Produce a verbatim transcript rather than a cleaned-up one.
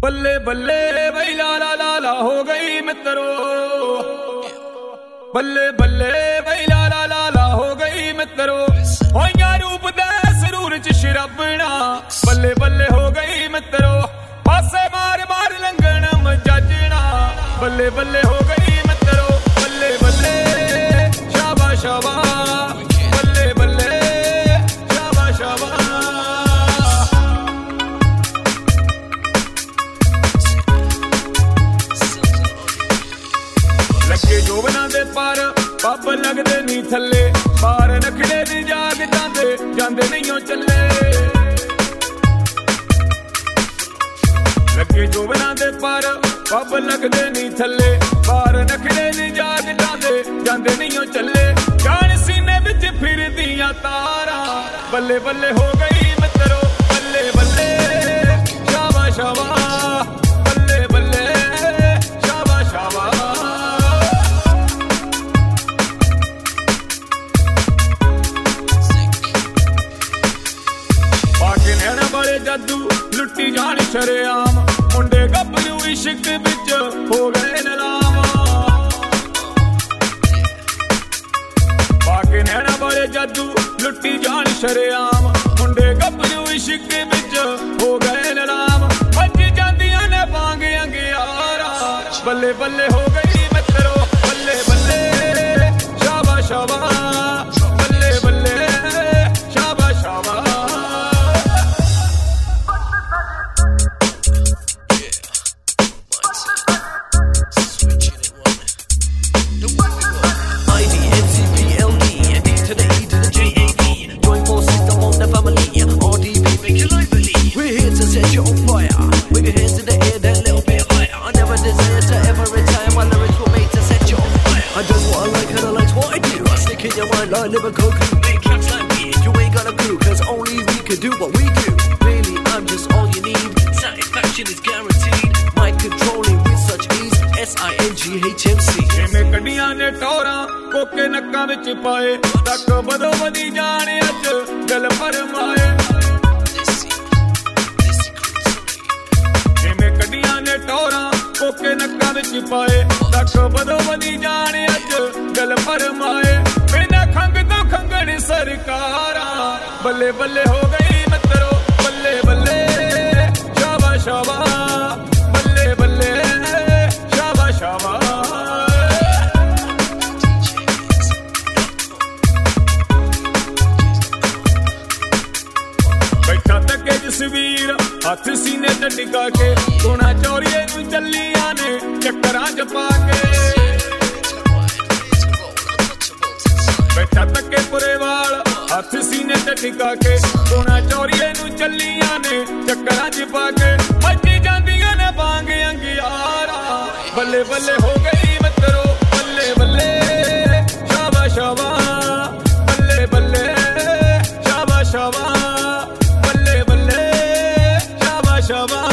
बल्ले बल्ले बई लाला लाला हो गई मित्रो, बल्ले बल्ले बई लाला लाला हो गई मित्रो, होइया रूप दे सरूर च शराबना, बल्ले बल्ले हो गई मित्रो, पासे मार मार लंघन मजाजना, बल्ले बल्ले हो गई मित्रो, बल्ले बल्ले शाबा शाबा, बल्ले बल्ले शाबा शाबा। लगे जोबना दे पार पब लगदे नी थले, पार नखड़े दी जाग जांदे जांदे नहीं चले। लगे जोबना दे पार पब लगदे नी थले, पार नखड़े दी जाग जांदे जांदे नहीं चले। जान सीने विच फिरदियां तारा, बल्ले बल्ले हो गई मित्रो, बल्ले बल्ले शाबा शाबा, बल्ले बल्ले शाबा शाबा। पाके नैना वाले जादू लुट्टी जान शरेआम, मुंडे गब्बरू इश्क विच हो गए नलाम। पाके नैना वाले जादू लुट्टी जान शरेआम, मुंडे गब्बरू इश्क विच हो गए नलाम। बज जांदियां ने बांग अंगियारा, बल्ले बल्ले हो गई मित्रो, बल्ले बल्ले शाबा शाबा, बल्ले बल्ले शाबा शाबा। Like Liverpool couldn't make cats like me. You ain't got a clue, cause only we can do what we do. Really, I'm just all you need. Satisfaction is guaranteed. Mind controlling with such ease. S I N G H M C. मैं कड़ियां ने टोरा कोके नक्का विच पाए, तक बदो बदी जाने अज गल फरमाए। मैं कड़ियां ने टोरा कोके नक्का विच पाए, तक बदो बदी जाने अज गल फरमाए। बिना खंग तो खंगण सरकारा, बल्ले बल्ले हो गई मित्रो, बल्ले बल्ले शाबा शाबा, बल्ले बल्ले शाबा शाबा। बैठा तके जसवीर हथ सीने ते टिका के, सोना चोरिए नू चलियां ने चक्करां च पा के। बैठा तके पुरे वाल हथ सीने ते टिका के, सोना चोरिए नू चलियां ने चक्करां च पा के। मची जांदियां ने बांग अंगियारा, बल्ले बल्ले हो गई मित्रो, बल्ले बल्ले शाबा शाबा, बल्ले बल्ले शाबा शाबा, बल्ले बल्ले शाबा शाबा।